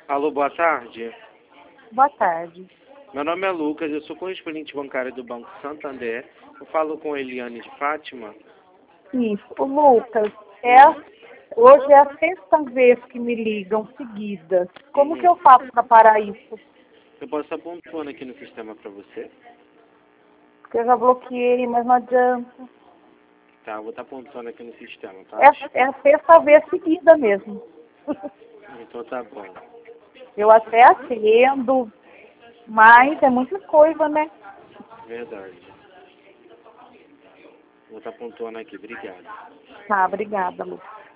Alô, boa tarde. Boa tarde. Meu nome é Lucas, eu sou correspondente bancário do Banco Santander. Eu falo com Eliane de Fátima. Isso, o Lucas, hoje é a sexta vez que me ligam seguidas. Como que eu faço para parar isso? Eu posso estar pontuando aqui no sistema para você? Porque eu já bloqueei, mas não adianta. Tá, eu vou estar pontuando aqui no sistema, tá? É a sexta vez seguida mesmo. Então tá bom. Eu até atendo, mas é muita coisa, né? Verdade. Vou estar pontuando aqui, obrigado. Tá, obrigada, Lucas.